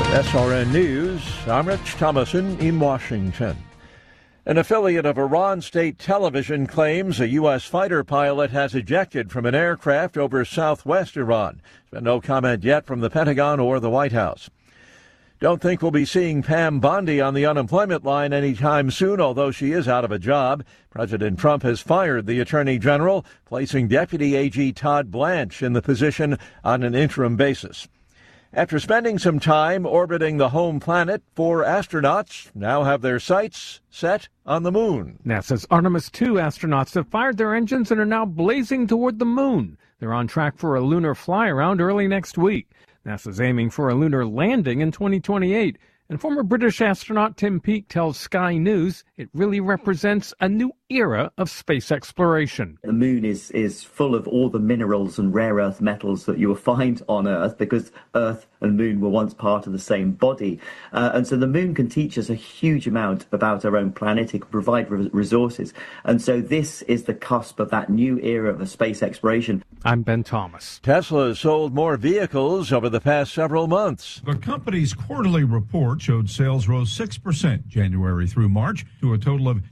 SRN News, I'm Rich Thomason in Washington. An affiliate of Iran State Television claims a U.S. fighter pilot has ejected from an aircraft over southwest Iran. There's been no comment yet from the Pentagon or the White House. Don't think we'll be seeing Pam Bondi on the unemployment line anytime soon, although she is out of a job. President Trump has fired the Attorney General, placing Deputy AG Todd Blanche in the position on an interim basis. After spending some time orbiting the home planet, 4 astronauts now have their sights set on the moon. NASA's Artemis II astronauts have fired their engines and are now blazing toward the moon. They're on track for a lunar fly-around early next week. NASA's aiming for a lunar landing in 2028. And former British astronaut Tim Peake tells Sky News it really represents a new era of space exploration. The moon is full of all the minerals and rare earth metals that you will find on Earth, because Earth and moon were once part of the same body. And so the moon can teach us a huge amount about our own planet. It can provide resources. And so this is the cusp of that new era of space exploration. I'm Ben Thomas. Tesla has sold more vehicles over the past several months. The company's quarterly report showed sales rose 6% January through March to a total of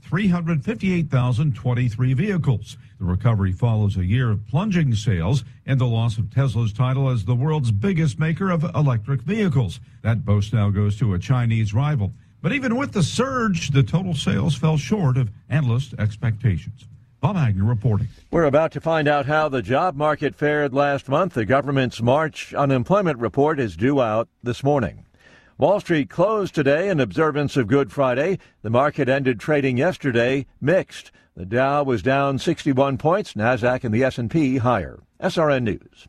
358,023 vehicles. The recovery follows a year of plunging sales and the loss of Tesla's title as the world's biggest maker of electric vehicles. That boast now goes to a Chinese rival. But even with the surge, the total sales fell short of analyst expectations. Bob Agnew reporting. We're about to find out how the job market fared last month. The government's March unemployment report is due out this morning. Wall Street closed today in observance of Good Friday. The market ended trading yesterday mixed. The Dow was down 61 points, NASDAQ and the S&P higher. SRN News.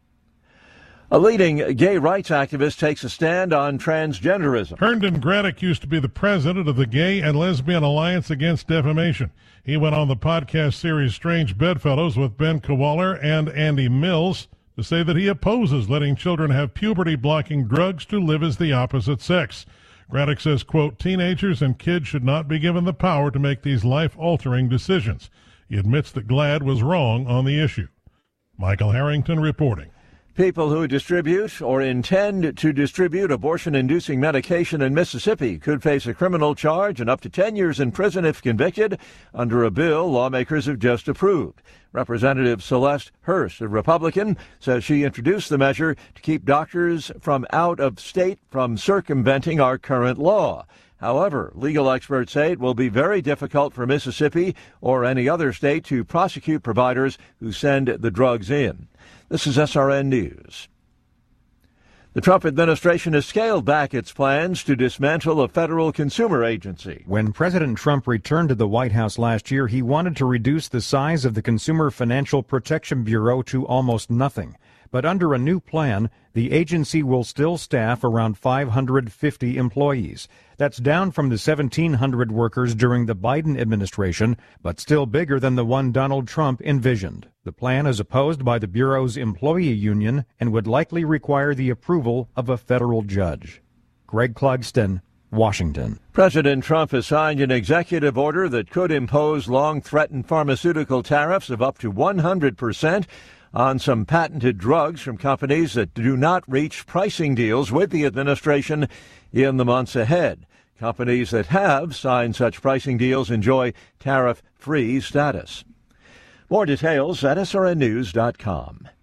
A leading gay rights activist takes a stand on transgenderism. Herndon Graddick used to be the president of the Gay and Lesbian Alliance Against Defamation. He went on the podcast series Strange Bedfellows with Ben Kawaller and Andy Mills to say that he opposes letting children have puberty-blocking drugs to live as the opposite sex. Graddick says, quote, teenagers and kids should not be given the power to make these life-altering decisions. He admits that GLAAD was wrong on the issue. Michael Harrington reporting. People who distribute or intend to distribute abortion-inducing medication in Mississippi could face a criminal charge and up to 10 years in prison if convicted under a bill lawmakers have just approved. Representative Celeste Hurst, a Republican, says she introduced the measure to keep doctors from out of state from circumventing our current law. However, legal experts say it will be very difficult for Mississippi or any other state to prosecute providers who send the drugs in. This is SRN News. The Trump administration has scaled back its plans to dismantle a federal consumer agency. When President Trump returned to the White House last year, he wanted to reduce the size of the Consumer Financial Protection Bureau to almost nothing. But under a new plan, the agency will still staff around 550 employees. That's down from the 1,700 workers during the Biden administration, but still bigger than the one Donald Trump envisioned. The plan is opposed by the Bureau's employee union and would likely require the approval of a federal judge. Greg Clugston, Washington. President Trump has signed an executive order that could impose long-threatened pharmaceutical tariffs of up to 100% on some patented drugs from companies that do not reach pricing deals with the administration in the months ahead. Companies that have signed such pricing deals enjoy tariff-free status. More details at srnnews.com.